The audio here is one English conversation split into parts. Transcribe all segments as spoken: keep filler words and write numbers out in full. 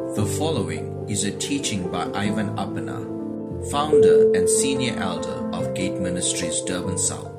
The following is a teaching by Ivan Appana, founder and senior elder of Gate Ministries, Durban South.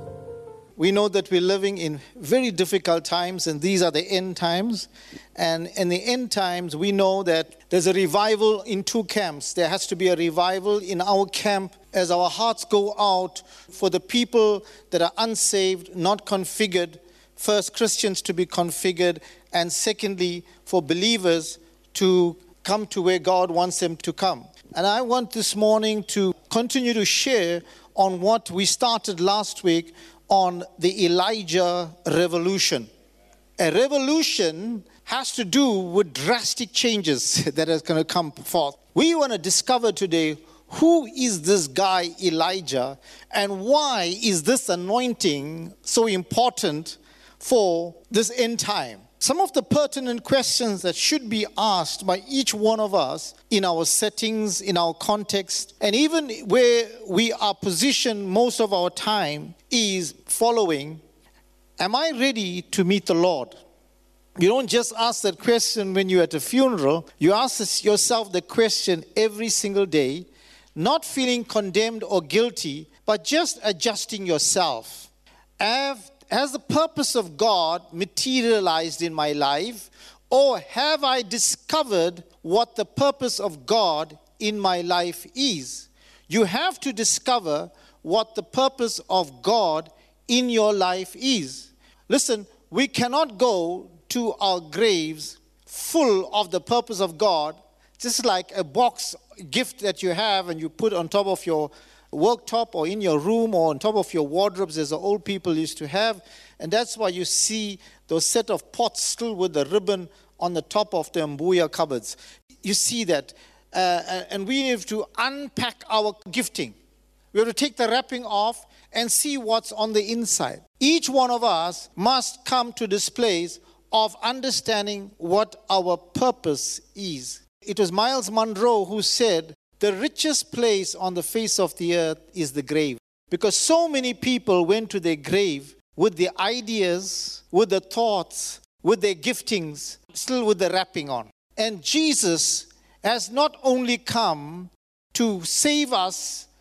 We know that we're living in very difficult times, and these are the end times. And in the end times, we know that there's a revival in two camps. There has to be a revival in our camp as our hearts go out for the people that are unsaved, not configured. First, Christians to be configured, and secondly, for believers to come to where God wants them to come. And I want this morning to continue to share on what we started last week on the Elijah revolution. A revolution has to do with drastic changes that are going to come forth. We want to discover today, who is this guy Elijah, and why is this anointing so important for this end time? Some of the pertinent questions that should be asked by each one of us in our settings, in our context, and even where we are positioned most of our time is following: am I ready to meet the Lord? You don't just ask that question when you're at a funeral. You ask yourself the question every single day, not feeling condemned or guilty, but just adjusting yourself. Have Has the purpose of God materialized in my life, or have I discovered what the purpose of God in my life is? You have to discover what the purpose of God in your life is. Listen, we cannot go to our graves full of the purpose of God, just like a box gift that you have and you put on top of your worktop or in your room or on top of your wardrobes, as the old people used to have. And that's why you see those set of pots still with the ribbon on the top of the Mbuya cupboards. You see that. Uh, and we have to unpack our gifting. We have to take the wrapping off and see what's on the inside. Each one of us must come to this place of understanding what our purpose is. It was Miles Monroe who said, the richest place on the face of the earth is the grave. Because so many people went to their grave with the ideas, with the thoughts, with their giftings, still with the wrapping on. And Jesus has not only come to save us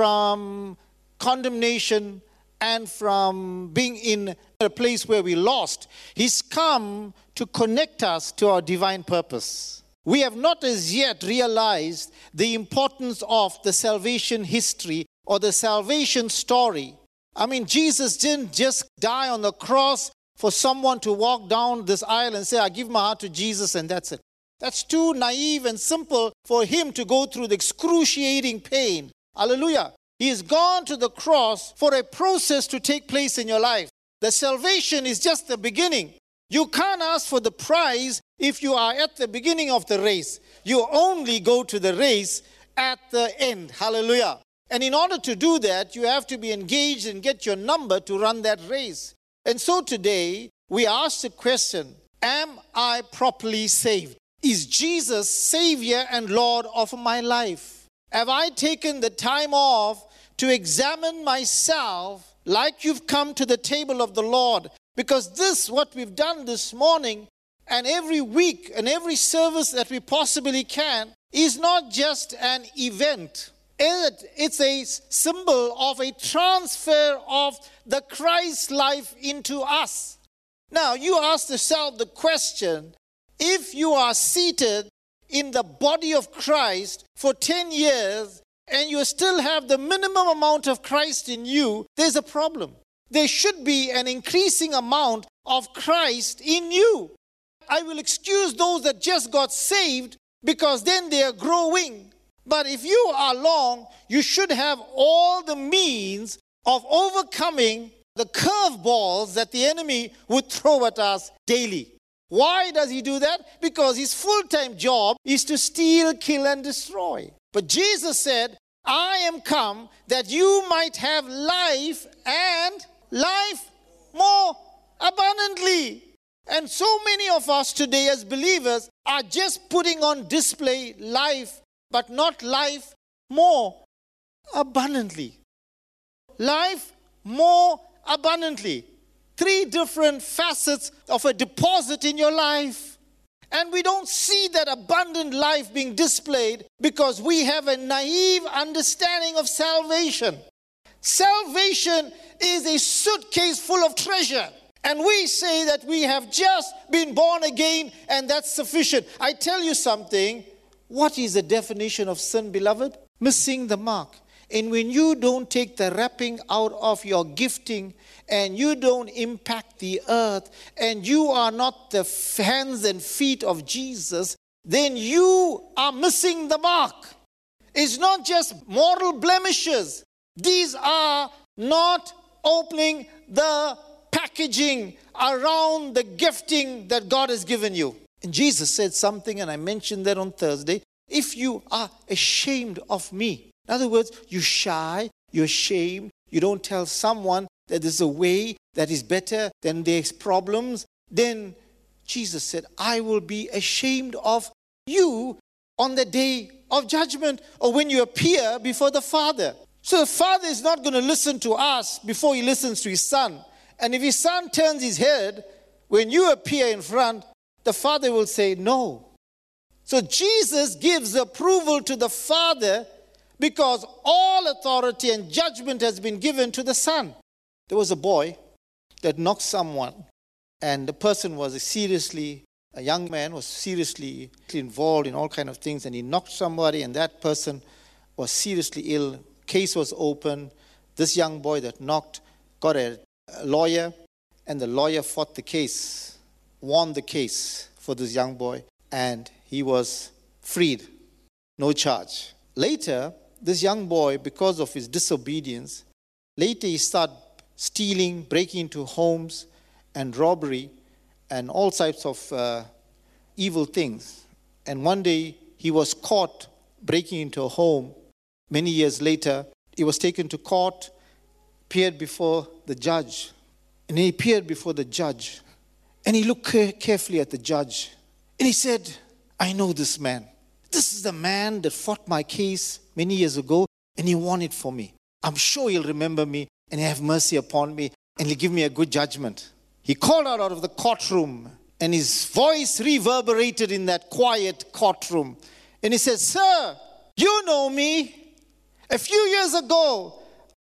from condemnation and from being in a place where we lost. He's come to connect us to our divine purpose. We have not as yet realized the importance of the salvation history or the salvation story. I mean, Jesus didn't just die on the cross for someone to walk down this aisle and say, I give my heart to Jesus and that's it. That's too naive and simple for him to go through the excruciating pain. Hallelujah. He has gone to the cross for a process to take place in your life. The salvation is just the beginning. You can't ask for the prize if you are at the beginning of the race. You only go to the race at the end. Hallelujah. And in order to do that, you have to be engaged and get your number to run that race. And so today, we ask the question, am I properly saved? Is Jesus Savior and Lord of my life? Have I taken the time off to examine myself like you've come to the table of the Lord? Because this, what we've done this morning and every week and every service that we possibly can, is not just an event. It's a symbol of a transfer of the Christ life into us. Now, you ask yourself the question, if you are seated in the body of Christ for ten years and you still have the minimum amount of Christ in you, there's a problem. There should be an increasing amount of Christ in you. I will excuse those that just got saved because then they are growing. But if you are long, you should have all the means of overcoming the curveballs that the enemy would throw at us daily. Why does he do that? Because his full-time job is to steal, kill, and destroy. But Jesus said, I am come that you might have life and life more abundantly. And so many of us today as believers are just putting on display life, but not life more abundantly. Life more abundantly. Three different facets of a deposit in your life. And we don't see that abundant life being displayed because we have a naive understanding of salvation. Salvation is a suitcase full of treasure. And we say that we have just been born again and that's sufficient. I tell you something. What is the definition of sin, beloved? Missing the mark. And when you don't take the wrapping out of your gifting and you don't impact the earth and you are not the hands and feet of Jesus, then you are missing the mark. It's not just moral blemishes. These are not opening the packaging around the gifting that God has given you. And Jesus said something, and I mentioned that on Thursday. If you are ashamed of me, in other words, you're shy, you're ashamed, you don't tell someone that there's a way that is better than their problems, then Jesus said, I will be ashamed of you on the day of judgment or when you appear before the Father. So the Father is not going to listen to us before he listens to his Son. And if his Son turns his head, when you appear in front, the Father will say no. So Jesus gives approval to the Father because all authority and judgment has been given to the Son. There was a boy that knocked someone, and the person was seriously, a young man was seriously involved in all kinds of things, and he knocked somebody, and that person was seriously ill. Case was open. This young boy that knocked got a lawyer, and the lawyer fought the case, won the case for this young boy, and he was freed, no charge. Later, this young boy, because of his disobedience, later he started stealing, breaking into homes, and robbery, and all types of uh, evil things. And one day, he was caught breaking into a home. Many years later, he was taken to court, appeared before the judge. And he appeared before the judge. And he looked carefully at the judge. And he said, I know this man. This is the man that fought my case many years ago, and he won it for me. I'm sure he'll remember me, and he'll have mercy upon me, and he'll give me a good judgment. He called out out of the courtroom, and his voice reverberated in that quiet courtroom. And he said, Sir, you know me. A few years ago,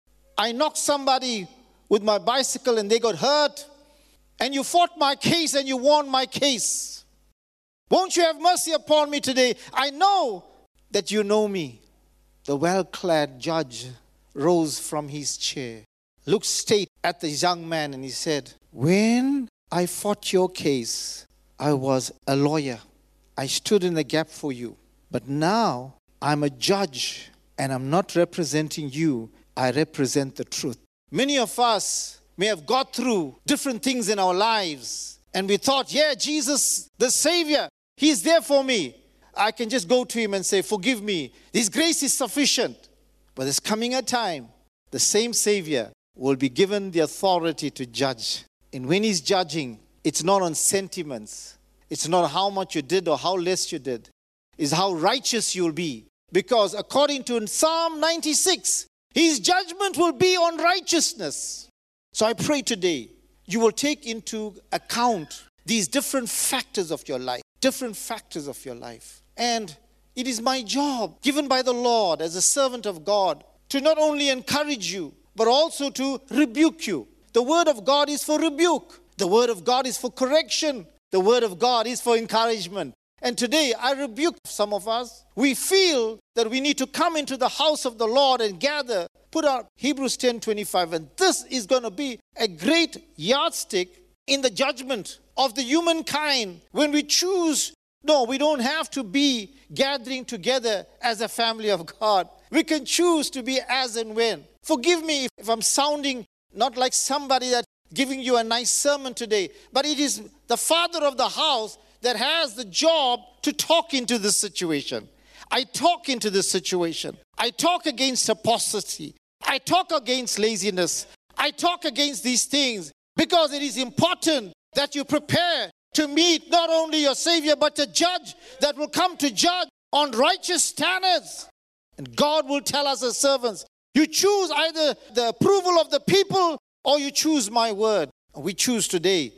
I knocked somebody with my bicycle and they got hurt. And you fought my case and you won my case. Won't you have mercy upon me today? I know that you know me. The well-clad judge rose from his chair, looked straight at the young man, and he said, when I fought your case, I was a lawyer. I stood in the gap for you. But now I'm a judge, and I'm not representing you. I represent the truth. Many of us may have got through different things in our lives, and we thought, yeah, Jesus, the Savior, He's there for me. I can just go to Him and say, forgive me. His grace is sufficient. But there's coming a time, the same Savior will be given the authority to judge. And when He's judging, it's not on sentiments. It's not how much you did or how less you did. It's how righteous you'll be. Because according to Psalm ninety-six, His judgment will be on righteousness. So I pray today, you will take into account these different factors of your life. Different factors of your life. And it is my job, given by the Lord as a servant of God, to not only encourage you, but also to rebuke you. The word of God is for rebuke. The word of God is for correction. The word of God is for encouragement. And today, I rebuke some of us. We feel that we need to come into the house of the Lord and gather. Put out Hebrews ten twenty-five. And this is going to be a great yardstick in the judgment of the humankind when we choose. No, we don't have to be gathering together as a family of God. We can choose to be as and when. Forgive me if, if I'm sounding not like somebody that's giving you a nice sermon today, but it is the father of the house that has the job to talk into this situation. I talk into this situation. I talk against apostasy. I talk against laziness. I talk against these things because it is important that you prepare to meet not only your Savior, but a judge that will come to judge on righteous standards. And God will tell us as servants, you choose either the approval of the people or you choose my word. And we choose today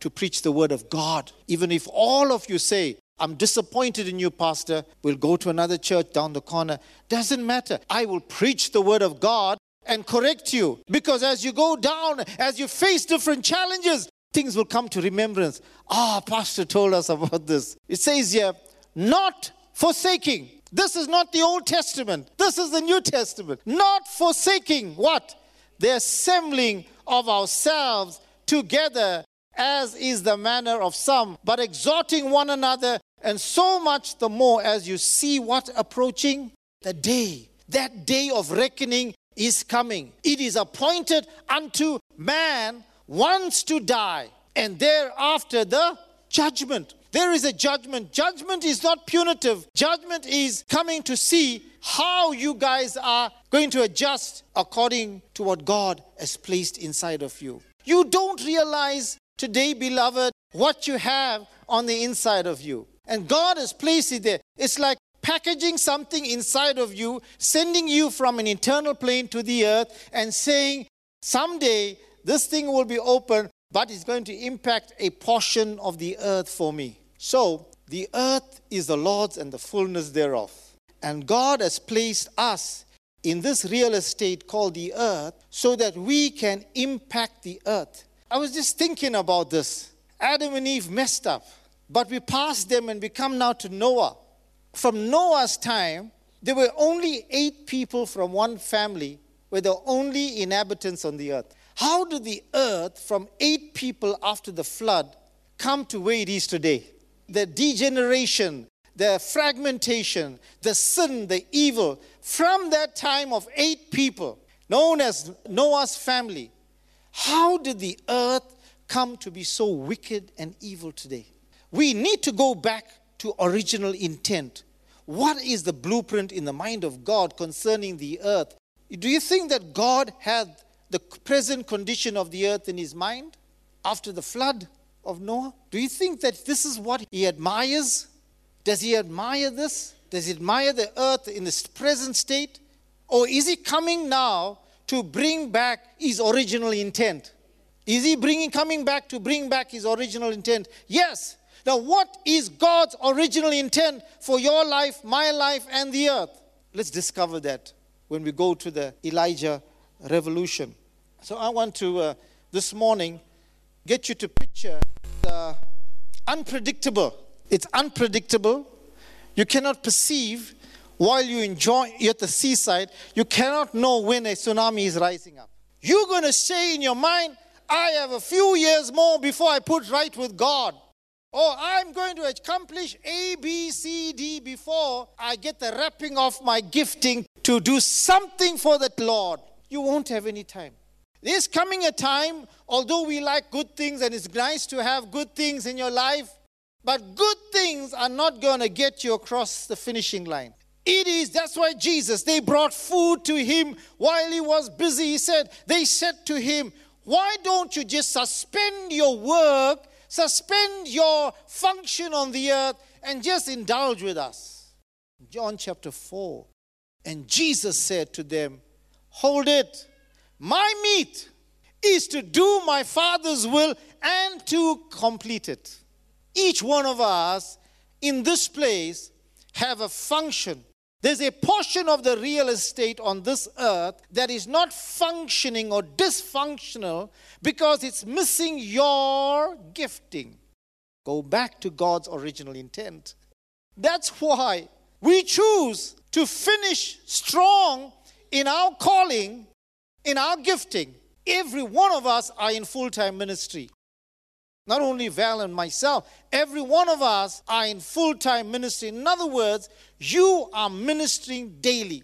to preach the word of God. Even if all of you say, I'm disappointed in you, Pastor, we'll go to another church down the corner. Doesn't matter. I will preach the word of God and correct you. Because as you go down, as you face different challenges, things will come to remembrance. Ah, Pastor told us about this. It says here, not forsaking. This is not the Old Testament. This is the New Testament. Not forsaking what? The assembling of ourselves together, as is the manner of some, but exhorting one another, and so much the more as you see what approaching? The day. That day of reckoning is coming. It is appointed unto man once to die, and thereafter the judgment. There is a judgment. Judgment is not punitive. Judgment is coming to see how you guys are going to adjust according to what God has placed inside of you. You don't realize today, beloved, what you have on the inside of you. And God has placed it there. It's like packaging something inside of you, sending you from an eternal plane to the earth and saying, someday this thing will be open, but it's going to impact a portion of the earth for me. So, the earth is the Lord's and the fullness thereof. And God has placed us in this real estate called the earth so that we can impact the earth. I was just thinking about this. Adam and Eve messed up, but we passed them and we come now to Noah. From Noah's time, there were only eight people from one family, were the only inhabitants on the earth. How did the earth, from eight people after the flood, come to where it is today? The degeneration, the fragmentation, the sin, the evil, from that time of eight people, known as Noah's family, how did the earth come to be so wicked and evil today? We need to go back to original intent. What is the blueprint in the mind of God concerning the earth? Do you think that God had the present condition of the earth in his mind after the flood of Noah? Do you think that this is what he admires? Does he admire this? Does he admire the earth in its present state? Or is he coming now to bring back his original intent? Is he bringing, coming back to bring back his original intent? Yes. Now, what is God's original intent for your life, my life, and the earth? Let's discover that when we go to the Elijah revolution. So I want to, uh, this morning, get you to picture the unpredictable. It's unpredictable. You cannot perceive while you enjoy, you're at the seaside, you cannot know when a tsunami is rising up. You're going to say in your mind, I have a few years more before I put right with God. Or I'm going to accomplish A, B, C, D before I get the wrapping of my gifting to do something for that Lord. You won't have any time. There's coming a time, although we like good things and it's nice to have good things in your life, but good things are not going to get you across the finishing line. It is, that's why Jesus, they brought food to him while he was busy. He said, they said to him, why don't you just suspend your work, suspend your function on the earth and just indulge with us? John chapter four. And Jesus said to them, hold it. My meat is to do my Father's will and to complete it. Each one of us in this place have a function. There's a portion of the real estate on this earth that is not functioning or dysfunctional because it's missing your gifting. Go back to God's original intent. That's why we choose to finish strong in our calling, in our gifting. Every one of us are in full-time ministry. Not only Val and myself, every one of us are in full-time ministry. In other words, you are ministering daily.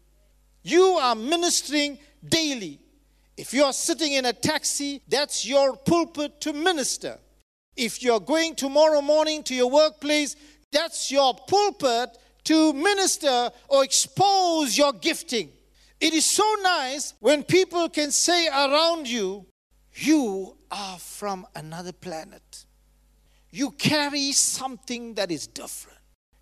You are ministering daily. If you are sitting in a taxi, that's your pulpit to minister. If you're going tomorrow morning to your workplace, that's your pulpit to minister or expose your gifting. It is so nice when people can say around you, you are from another planet. You carry something that is different.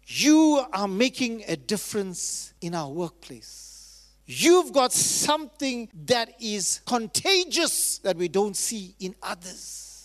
You are making a difference in our workplace. You've got something that is contagious that we don't see in others.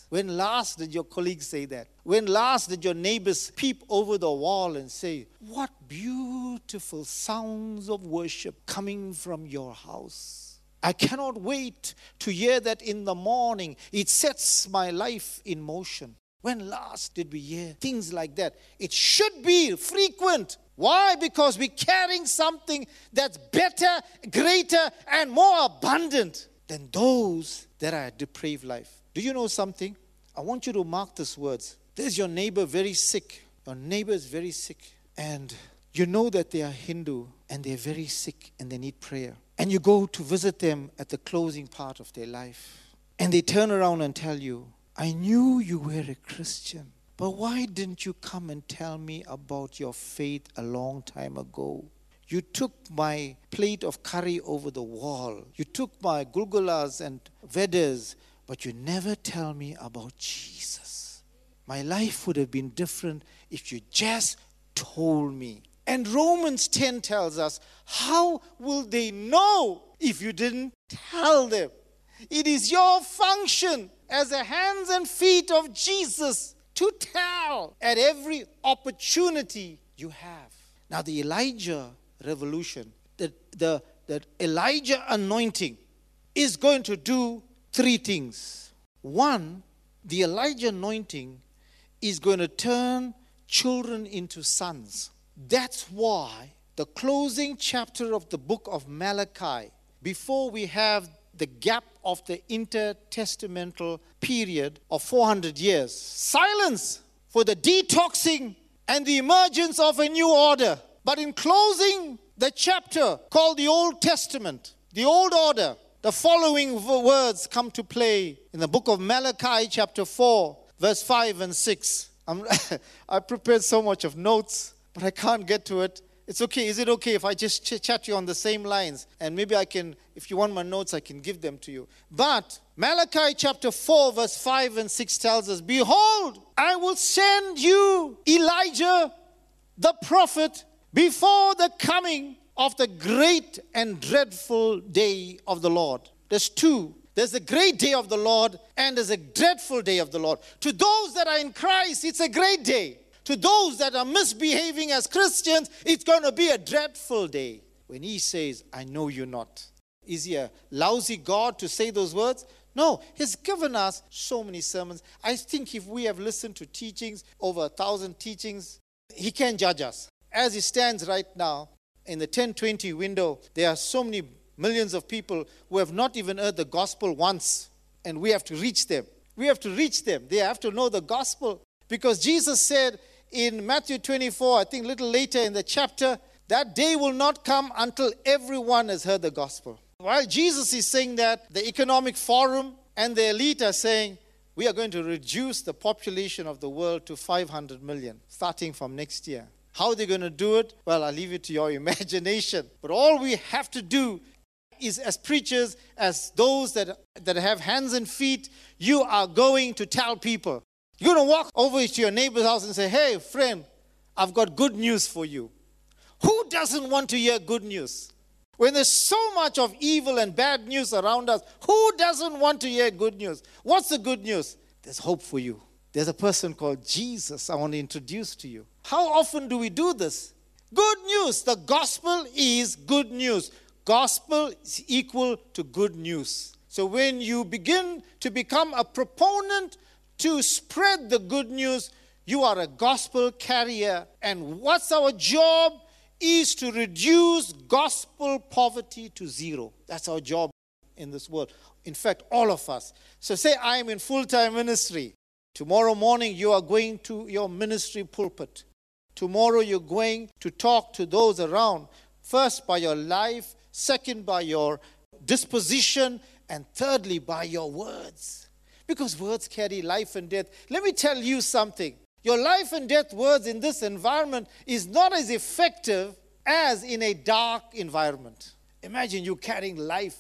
When last did your colleagues say that? When last did your neighbors peep over the wall and say, what beautiful sounds of worship coming from your house? I cannot wait to hear that in the morning. It sets my life in motion. When last did we hear things like that? It should be frequent. Why? Because we're carrying something that's better, greater, and more abundant than those that are a depraved life. Do you know something? I want you to mark these words. There's your neighbor very sick. Your neighbor is very sick. And you know that they are Hindu and they're very sick and they need prayer. And you go to visit them at the closing part of their life. And they turn around and tell you, I knew you were a Christian, but why didn't you come and tell me about your faith a long time ago? You took my plate of curry over the wall. You took my gulgulas and vedas, but you never tell me about Jesus. My life would have been different if you just told me. And Romans ten tells us, how will they know if you didn't tell them? It is your function as the hands and feet of Jesus to tell at every opportunity you have. Now the Elijah revolution, the, the, the Elijah anointing is going to do three things. One, the Elijah anointing is going to turn children into sons. That's why the closing chapter of the book of Malachi, before we have the gap of the intertestamental period of four hundred years, silence for the detoxing and the emergence of a new order. But in closing the chapter called the Old Testament, the old order, the following words come to play in the book of Malachi chapter four, verse five and six. I'm, I prepared so much of notes, but I can't get to it. It's okay. Is it okay if I just ch- chat you on the same lines? And maybe I can, if you want my notes, I can give them to you. But Malachi chapter four, verse five and six tells us, behold, I will send you Elijah, the prophet, before the coming of the great and dreadful day of the Lord. There's two. There's a great day of the Lord and there's a dreadful day of the Lord. To those that are in Christ, it's a great day. To those that are misbehaving as Christians, it's going to be a dreadful day. When he says, I know you not. Is he a lousy God to say those words? No, he's given us so many sermons. I think if we have listened to teachings, over a thousand teachings, he can judge us. As it stands right now, in the ten twenty window, there are so many millions of people who have not even heard the gospel once. And we have to reach them. We have to reach them. They have to know the gospel. Because Jesus said, in Matthew twenty-four, I think a little later in the chapter, that day will not come until everyone has heard the gospel. While Jesus is saying that, the Economic Forum and the elite are saying, we are going to reduce the population of the world to five hundred million, starting from next year. How are they going to do it? Well, I'll leave it to your imagination. But all we have to do is, as preachers, as those that, that have hands and feet, you are going to tell people. You're going to walk over to your neighbor's house and say, hey, friend, I've got good news for you. Who doesn't want to hear good news? When there's so much of evil and bad news around us, who doesn't want to hear good news? What's the good news? There's hope for you. There's a person called Jesus I want to introduce to you. How often do we do this? Good news. The gospel is good news. Gospel is equal to good news. So when you begin to become a proponent to spread the good news, you are a gospel carrier. And what's our job? Is to reduce gospel poverty to zero. That's our job in this world. In fact, all of us. So say I am in full-time ministry. Tomorrow morning you are going to your ministry pulpit. Tomorrow you're going to talk to those around. First by your life, second by your disposition, and thirdly by your words. Because words carry life and death. Let me tell you something. Your life and death words in this environment is not as effective as in a dark environment. Imagine you carrying life.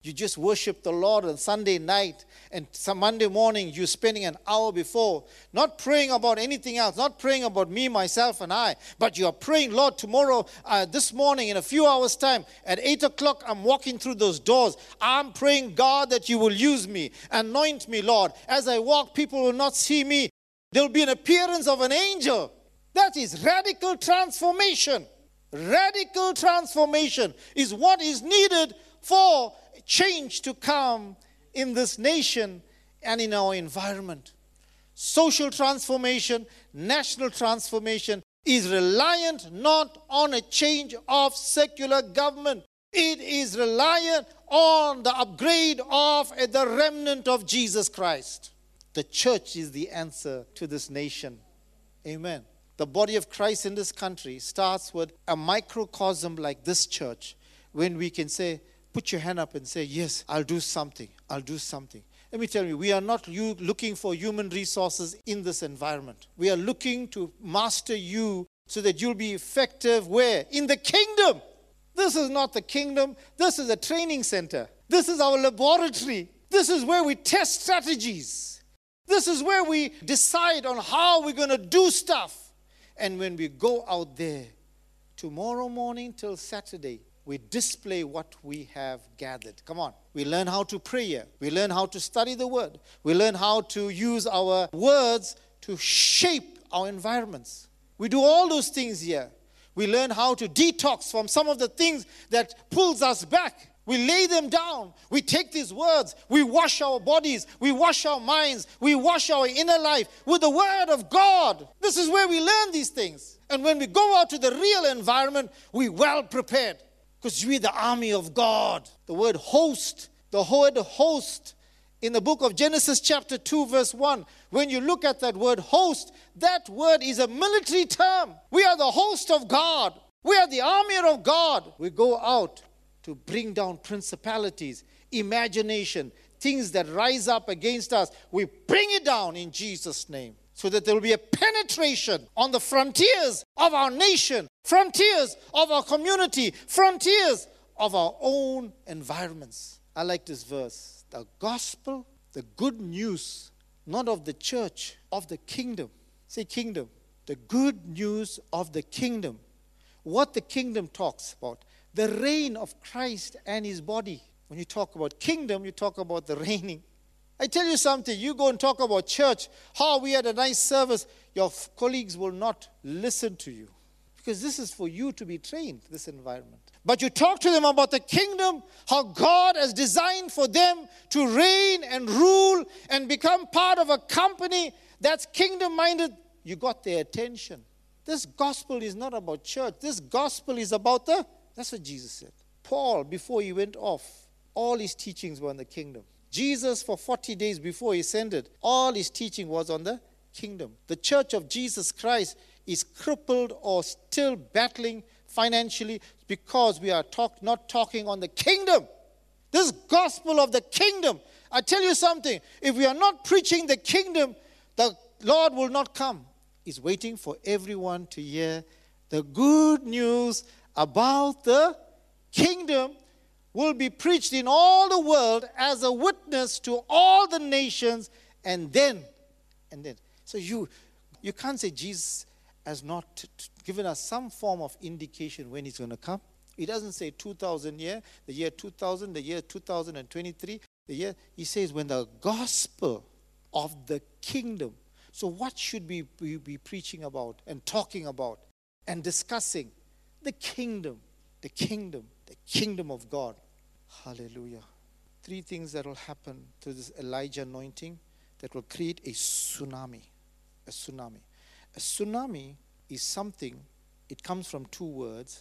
You just worship the Lord on Sunday night, and some Monday morning you're spending an hour before, not praying about anything else, not praying about me, myself, and I, but you are praying, Lord, tomorrow, uh, this morning, in a few hours' time, at eight o'clock, I'm walking through those doors. I'm praying, God, that you will use me, anoint me, Lord. As I walk, people will not see me. There will be an appearance of an angel. That is radical transformation. Radical transformation is what is needed for change to come in this nation and in our environment. Social transformation, national transformation is reliant not on a change of secular government. It is reliant on the upgrade of the remnant of Jesus Christ. The church is the answer to this nation. Amen. The body of Christ in this country starts with a microcosm like this church, when we can say, put your hand up and say, yes, I'll do something. I'll do something. Let me tell you, we are not you looking for human resources in this environment. We are looking to master you so that you'll be effective where? In the kingdom. This is not the kingdom. This is a training center. This is our laboratory. This is where we test strategies. This is where we decide on how we're going to do stuff. And when we go out there, tomorrow morning till Saturday, we display what we have gathered. Come on. We learn how to pray here. We learn how to study the word. We learn how to use our words to shape our environments. We do all those things here. We learn how to detox from some of the things that pulls us back. We lay them down. We take these words. We wash our bodies. We wash our minds. We wash our inner life with the word of God. This is where we learn these things. And when we go out to the real environment, we're well prepared. Because we're the army of God. The word host, the word host in the book of Genesis chapter two verse one. When you look at that word host, that word is a military term. We are the host of God. We are the army of God. We go out to bring down principalities, imagination, things that rise up against us. We bring it down in Jesus' name. So that there will be a penetration on the frontiers of our nation, frontiers of our community, frontiers of our own environments. I like this verse. The gospel, the good news, not of the church, of the kingdom. Say kingdom. The good news of the kingdom. What the kingdom talks about. The reign of Christ and his body. When you talk about kingdom, you talk about the reigning. I tell you something, you go and talk about church, how we had a nice service, your f- colleagues will not listen to you. Because this is for you to be trained, this environment. But you talk to them about the kingdom, how God has designed for them to reign and rule and become part of a company that's kingdom-minded, you got their attention. This gospel is not about church. This gospel is about the, that's what Jesus said. Paul, before he went off, all his teachings were on the kingdom. Jesus, for forty days before he ascended, all his teaching was on the kingdom. The church of Jesus Christ is crippled or still battling financially because we are talk, not talking on the kingdom. This gospel of the kingdom. I tell you something, if we are not preaching the kingdom, the Lord will not come. He's waiting for everyone to hear the good news about the kingdom will be preached in all the world as a witness to all the nations, and then, and then. So you, you can't say Jesus has not t- t- given us some form of indication when he's going to come. He doesn't say two thousand year, the year two thousand, the year two thousand twenty-three, the year. He says when the gospel of the kingdom. So what should we be, be preaching about and talking about and discussing? The kingdom, the kingdom, the kingdom of God. Hallelujah. Three things that will happen to this Elijah anointing that will create a tsunami. A tsunami. A tsunami is something, it comes from two words,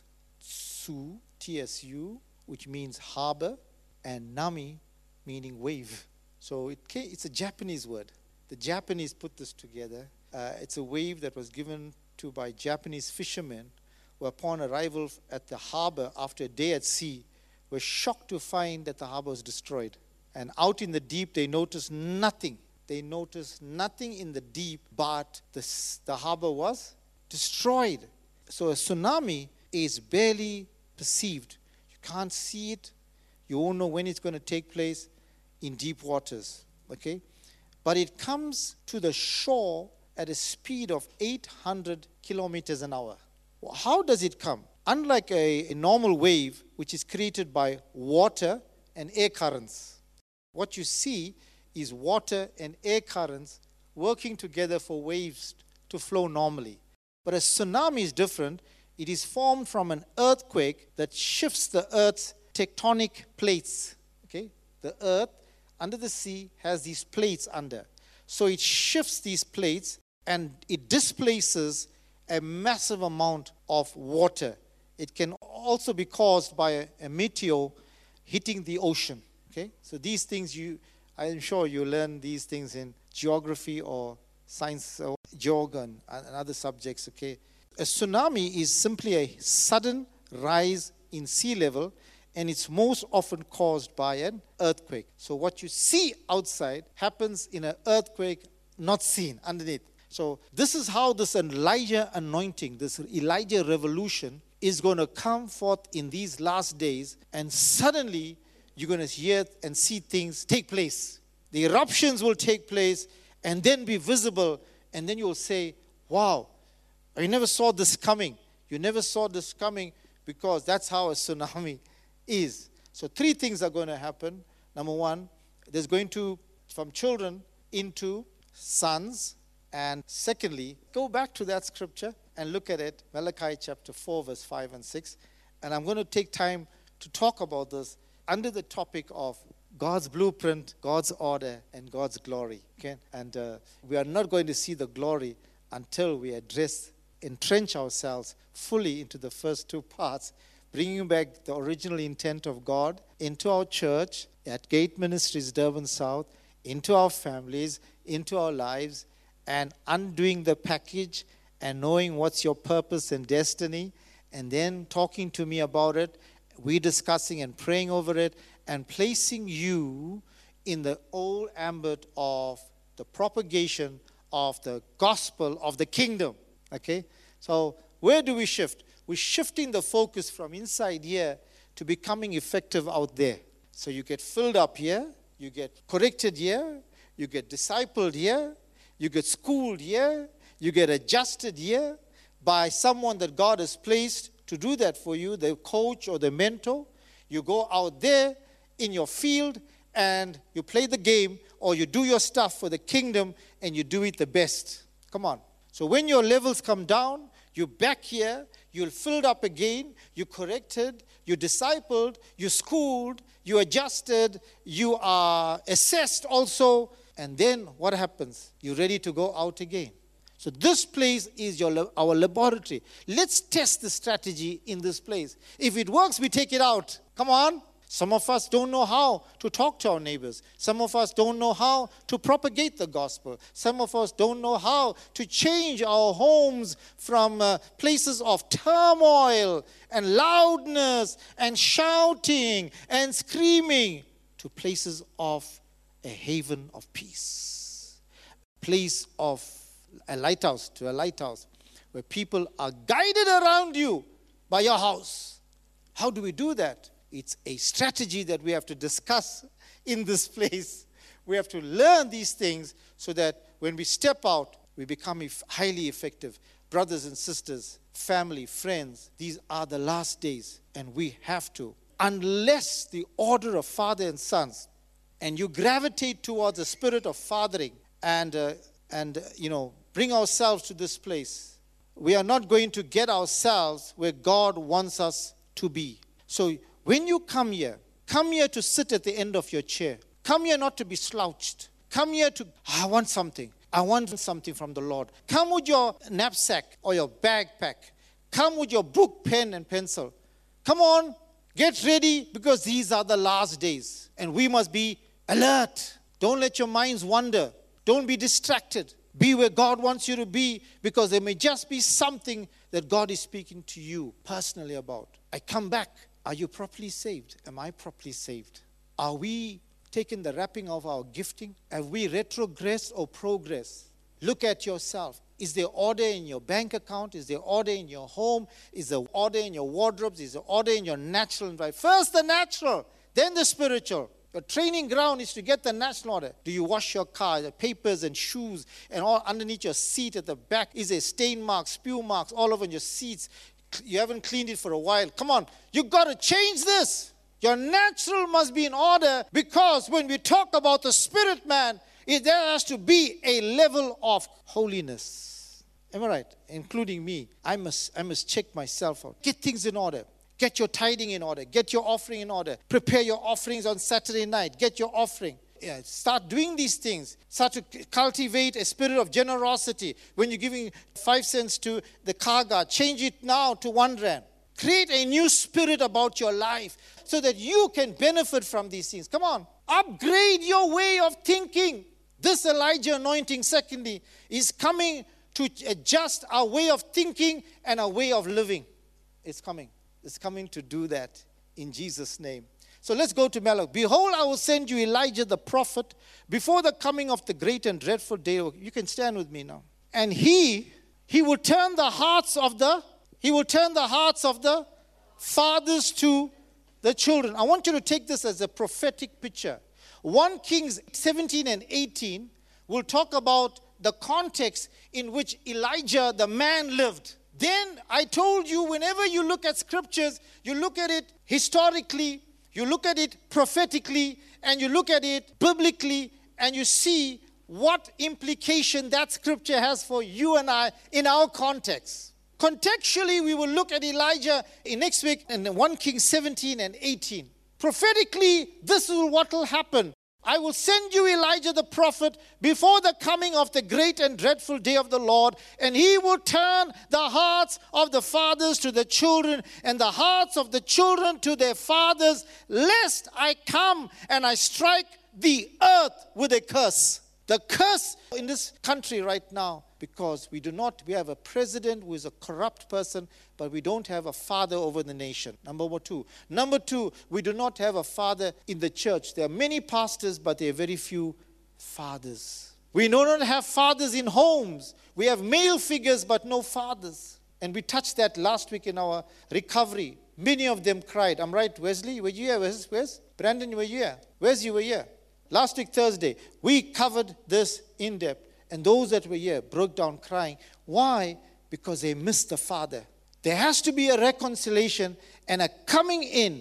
tsu, T S U, which means harbor, and nami, meaning wave. So it came, it's a Japanese word. The Japanese put this together. Uh, it's a wave that was given to by Japanese fishermen who upon arrival at the harbor after a day at sea were shocked to find that the harbor was destroyed. And out in the deep, they noticed nothing. They noticed nothing in the deep, but the, the harbor was destroyed. So a tsunami is barely perceived. You can't see it. You won't know when it's going to take place in deep waters. Okay? But it comes to the shore at a speed of eight hundred kilometers an hour. How does it come? Unlike a, a normal wave, which is created by water and air currents, what you see is water and air currents working together for waves to flow normally. But a tsunami is different. It is formed from an earthquake that shifts the earth's tectonic plates. Okay? The earth under the sea has these plates under. So it shifts these plates and it displaces a massive amount of water. It can also be caused by a, a meteor hitting the ocean. Okay? So these things, you, I'm sure you learn these things in geography or science or geog and, and other subjects. Okay? A tsunami is simply a sudden rise in sea level, and it's most often caused by an earthquake. So what you see outside happens in an earthquake not seen underneath. So this is how this Elijah anointing, this Elijah revolution is going to come forth in these last days, and suddenly you're going to hear and see things take place. The eruptions will take place and then be visible, and then you'll say, wow, I never saw this coming. You never saw this coming because that's how a tsunami is. So three things are going to happen. Number one, there's going to, from children into sons. And secondly, go back to that scripture and look at it, Malachi chapter four, verse five and six. And I'm going to take time to talk about this under the topic of God's blueprint, God's order, and God's glory. Okay? And uh, we are not going to see the glory until we address, entrench ourselves fully into the first two parts, bringing back the original intent of God into our church at Gate Ministries, Durban South, into our families, into our lives, and undoing the package and knowing what's your purpose and destiny, and then talking to me about it, we discussing and praying over it, and placing you in the old ambit of the propagation of the gospel of the kingdom. Okay? So where do we shift? We're shifting the focus from inside here to becoming effective out there. So you get filled up here, you get corrected here, you get discipled here, you get schooled here, you get adjusted here by someone that God has placed to do that for you, the coach or the mentor. You go out there in your field and you play the game, or you do your stuff for the kingdom and you do it the best. Come on. So when your levels come down, you're back here, you're filled up again, you're corrected, you're discipled, you're schooled, you're adjusted, you are assessed also. And then what happens? You're ready to go out again. So this place is your our laboratory. Let's test the strategy in this place. If it works, we take it out. Come on. Some of us don't know how to talk to our neighbors. Some of us don't know how to propagate the gospel. Some of us don't know how to change our homes from uh, places of turmoil and loudness and shouting and screaming to places of a haven of peace. A place of a lighthouse to a lighthouse where people are guided around you by your house. How do we do that? It's a strategy that we have to discuss in this place. We have to learn these things so that when we step out, we become highly effective. Brothers and sisters, family, friends, these are the last days, and we have to. Unless the order of father and sons, and you gravitate towards the spirit of fathering and, uh, and uh, you know, bring ourselves to this place, we are not going to get ourselves where God wants us to be. So when you come here, come here to sit at the end of your chair. Come here not to be slouched. Come here to, I want something. I want something from the Lord. Come with your knapsack or your backpack. Come with your book, pen, and pencil. Come on, get ready, because these are the last days. And we must be alert. Don't let your minds wander. Don't be distracted. Be where God wants you to be, because there may just be something that God is speaking to you personally about. I come back. Are you properly saved? Am I properly saved? Are we taking the wrapping of our gifting? Have we retrogressed or progressed? Look at yourself. Is there order in your bank account? Is there order in your home? Is there order in your wardrobes? Is there order in your natural environment? First the natural, then the spiritual. Your training ground is to get the national order. Do you wash your car? The papers and shoes and all underneath your seat at the back is a stain mark, spew marks all over your seats. You haven't cleaned it for a while. Come on, you've got to change this. Your natural must be in order, because when we talk about the spirit man, it, there has to be a level of holiness. Am I right? Including me. I must, I must check myself out. Get things in order. Get your tithing in order. Get your offering in order. Prepare your offerings on Saturday night. Get your offering. Yeah, start doing these things. Start to cultivate a spirit of generosity. When you're giving five cents to the car guard, change it now to one rand. Create a new spirit about your life so that you can benefit from these things. Come on. Upgrade your way of thinking. This Elijah anointing, secondly, is coming to adjust our way of thinking and our way of living. It's coming. It's coming to do that in Jesus' name. So let's go to Malachi. Behold, I will send you Elijah the prophet before the coming of the great and dreadful day. You can stand with me now. And he, he will turn the hearts of the, he will turn the hearts of the fathers to the children. I want you to take this as a prophetic picture. First Kings seventeen and eighteen will talk about the context in which Elijah, the man, lived. Then I told you, whenever you look at scriptures, you look at it historically, you look at it prophetically, and you look at it biblically, and you see what implication that scripture has for you and I in our context. Contextually, we will look at Elijah in next week in First Kings seventeen and eighteen. Prophetically, this is what will happen. I will send you Elijah the prophet before the coming of the great and dreadful day of the Lord, and he will turn the hearts of the fathers to the children and the hearts of the children to their fathers, lest I come and I strike the earth with a curse. The curse in this country right now, because we do not, we have a president who is a corrupt person, but we don't have a father over the nation. Number two. Number two, we do not have a father in the church. There are many pastors, but there are very few fathers. We do not have fathers in homes. We have male figures, but no fathers. And we touched that last week in our recovery. Many of them cried. I'm right, Wesley? Were you here? Where's, where's? Brandon, were you here? Where's you were here? Last week, Thursday, we covered this in depth. And those that were here broke down crying. Why? Because they missed the Father. There has to be a reconciliation and a coming in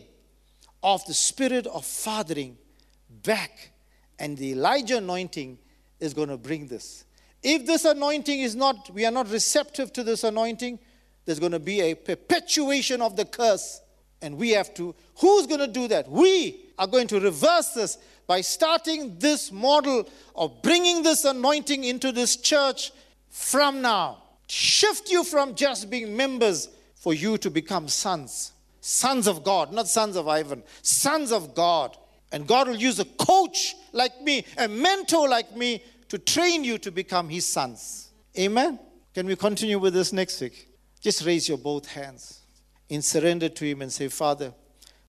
of the spirit of fathering back. And the Elijah anointing is going to bring this. If this anointing is not, we are not receptive to this anointing, there's going to be a perpetuation of the curse. And we have to, who's going to do that? We are going to reverse this by starting this model of bringing this anointing into this church from now. Shift you from just being members for you to become sons. Sons of God, not sons of Ivan. Sons of God. And God will use a coach like me, a mentor like me, to train you to become his sons. Amen? Can we continue with this next week? Just raise your both hands in surrender to him and say, Father,